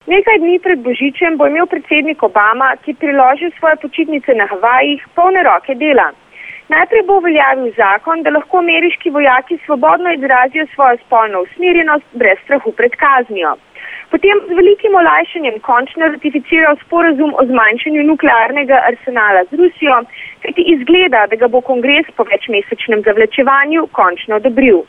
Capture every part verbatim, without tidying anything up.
Nekaj dni pred Božičem bo imel predsednik Obama, ki priložil svoje počitnice na Havajih, polne roke dela. Najprej bo uveljavil zakon, da lahko ameriški vojaki svobodno izrazijo svojo spolno usmerjenost brez strahu pred kaznijo. Potem z velikim olajšanjem končno ratificiral sporazum o zmanjšanju nuklearnega arsenala z Rusijo, kajti izgleda, da ga bo kongres po večmesečnem zavlačevanju končno odobril.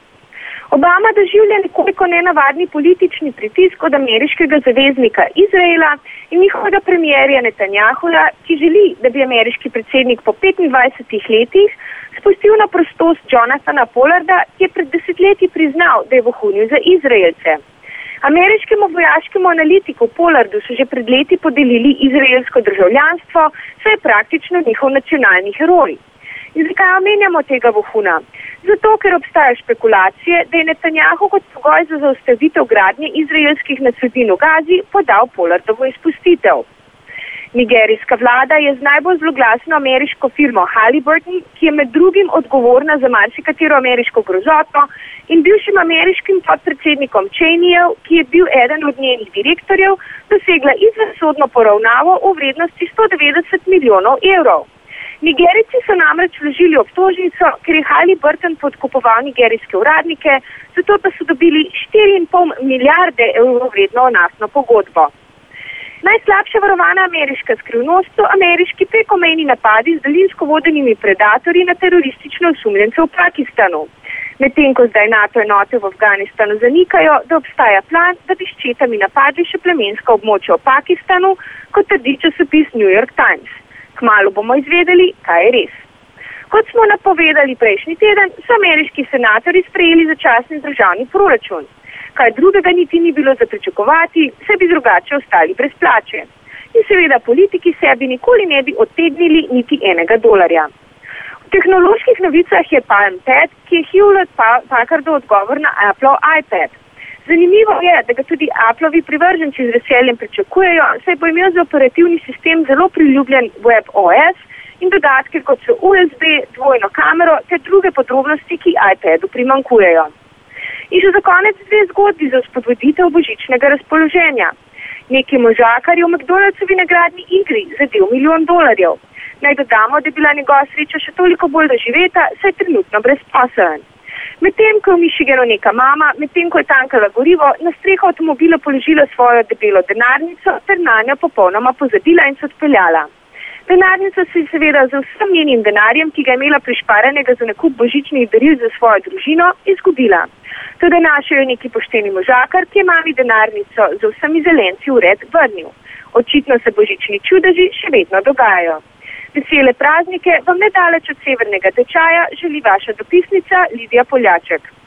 Obama doživlja nekoliko nenavadni politični pritisk od ameriškega zaveznika Izraela in njihovega premijerja Netanjahuja, ki želi, da bi ameriški predsednik po petindvajsetih letih spustil na prostost Jonathana Pollarda, ki je pred desetletji priznal, da je vohunil za Izraelce. Ameriškemu vojaškemu analitiku Pollardu so že pred leti podelili izraelsko državljanstvo, saj je praktično njihov nacionalni heroj. In zakaj omenjamo tega vohuna? Zato, ker obstajajo špekulacije, da je Netanjahu kot pogoj za zaustavitev gradnje izraelskih naselbin v Gazi podal Pollardovo izpustitev. Nigerijska vlada je z najbolj zloglasno ameriško firmo Halliburton, ki je med drugim odgovorna za marsikatero ameriško grozoto, in bivšim ameriškim podpredsednikom Cheneyjev, ki je bil eden od njenih direktorjev, dosegla izvensodno poravnavo v vrednosti sto devetdeset milijonov evrov. Nigerijci so namreč vložili obtožnico, ker je Halliburton podkupoval nigerijske uradnike, zato pa so dobili štiri in pol milijarde evrov vredno naftno pogodbo. Najslabše varovana ameriška skrivnost so ameriški prekomejni napadi z daljinsko vodenimi predatorji na teroristične osumljence v Pakistanu. Medtem ko zdaj NATO enote v Afganistanu zanikajo, da obstaja plan, da bi s četami napadli še plemenska območja v Pakistanu, kot trdi časopis New York Times. Kmalu bomo izvedeli, kaj je res. Kot smo napovedali prejšnji teden, so ameriški senatorji sprejeli začasni državni proračun. Kaj drugega niti ni bilo za pričakovati, se bi drugače ostali brez plače. In seveda politiki sebi nikoli ne bi odtegnili niti enega dolarja. V tehnoloških novicah je Palm pet, ki je Hewlett Packardov odgovor na Apple iPad. Zanimivo je, da ga tudi Appleovi privrženci z veseljem pričakujejo, saj bo imel za operativni sistem zelo priljubljen WebOS in dodatke kot so U S B, dvojno kamero ter druge podrobnosti, ki iPadu primankujejo. In še za konec dve zgodbi za spodbuditev božičnega razpoloženja. Neki možakar je v McDonald'sovi nagradni igri zadel milijon dolarjev. Naj dodamo, da je bila njegova sreča še toliko bolj doživeta, saj je trenutno brezposeln. Medtem, ko je v Michiganu neka mama, medtem, ko je tankala gorivo, na streho avtomobila položila svojo debelo denarnico ter na njo popolnoma pozabila in se odpeljala. Denarnica se je seveda z vsem njenim denarjem, ki ga je imela prišparanega za nakup božičnih daril za svojo družino, izgubila. Toda našel je neki pošteni možakar, ki je mami denarnico z vsemi zelenci v red vrnil. Očitno se božični čudeži še vedno dogajajo. Vesele praznike vam nedaleč od severnega tečaja želi vaša dopisnica Lidija Poljaček.